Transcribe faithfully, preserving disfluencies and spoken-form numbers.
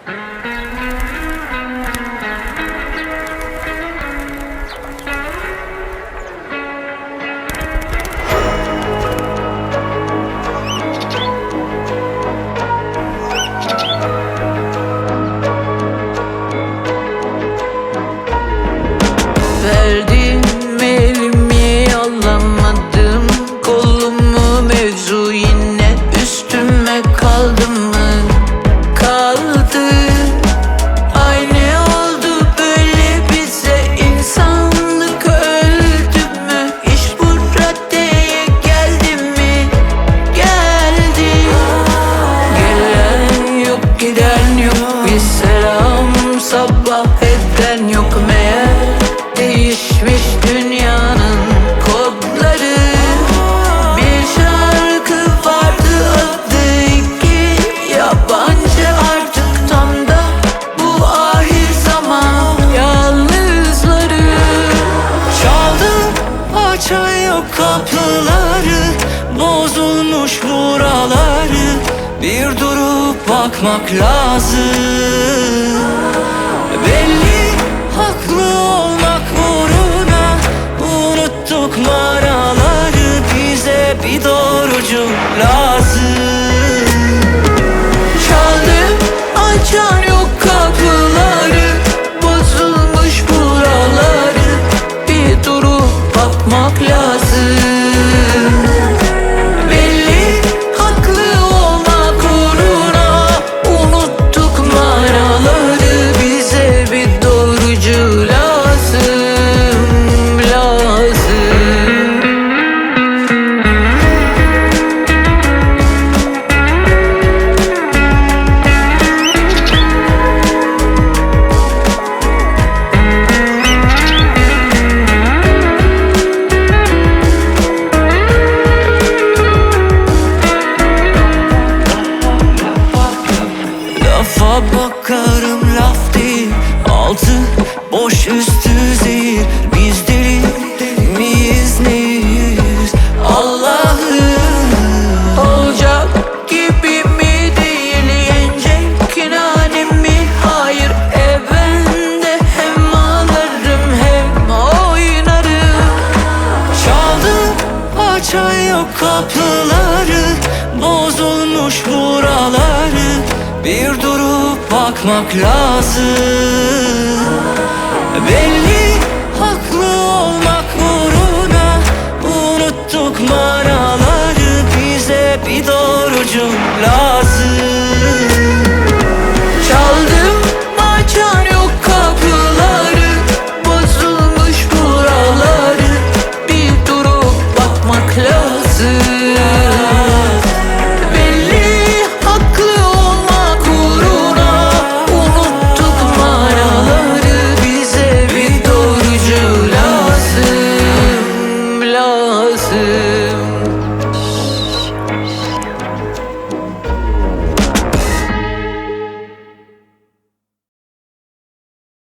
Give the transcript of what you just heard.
Verdim elimi alamadım, kolumu mevzu yine üstüme kaldı mı? Kaldı. Ay ne oldu böyle bize, insanlık öldü mü? İş bu raddeye geldi mi? Geldi. Gelen yok giden yok, bir selam sabah eden yok meğer. Değişmiş dünyanın kodları. Bir şarkı vardı adı iki yabancı, artık tam da bu ahir zaman yalnızları. Çaldım açan yok kapıları, bozulmuş buraları. Bir durup bakmak lazım. Belli haklı olmak uğruna unuttuk maraları. Bize bir doğrucu lazım. Çaldım açan yok kapıları, bozulmuş buraları. Bir durup bakmak lazım. Belli haklı olmak uğruna unuttuk manaları. Bize bir doğrucu lazım, lazım. Lafa bakarım laf değil, altı boş üstü zehir. Biz deli miyiz neyiz Allah'ım? Olacak gibi mi değil, yenecek nane mi? Hayır, e ben de hem ağlarım hem oynarım. Çaldım açan yok kapıları, bozulmuş buraları. Bir durup bakmak lazım. Belli haklı olmak uğruna unuttuk manaları. Bize bir doğrucu lazım.